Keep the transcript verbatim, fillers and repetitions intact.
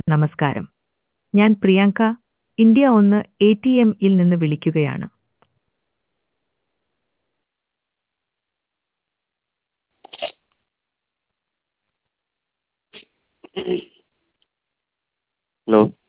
നമസ്കാരം. ഞാൻ പ്രിയങ്ക, ഇന്ത്യ ഒന്ന് എ ടി എമ്മിൽ നിന്ന് വിളിക്കുകയാണ്. ഹലോ.